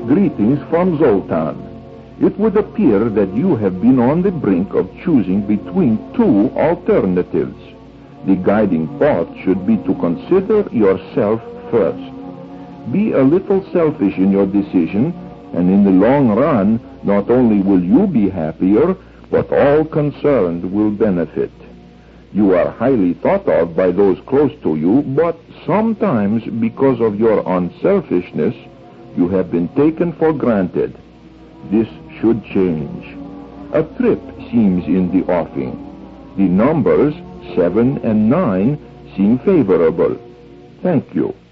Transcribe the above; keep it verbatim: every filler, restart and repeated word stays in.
Greetings from Zoltan. It would appear that you have been on the brink of choosing between two alternatives. The guiding thought should be to consider yourself first. Be a little selfish in your decision, and in the long run, not only will you be happier, but all concerned will benefit. You are highly thought of by those close to you, but sometimes, because of your unselfishness, you have been taken for granted. This should change. A trip seems in the offing. The numbers seven and nine seem favorable. Thank you.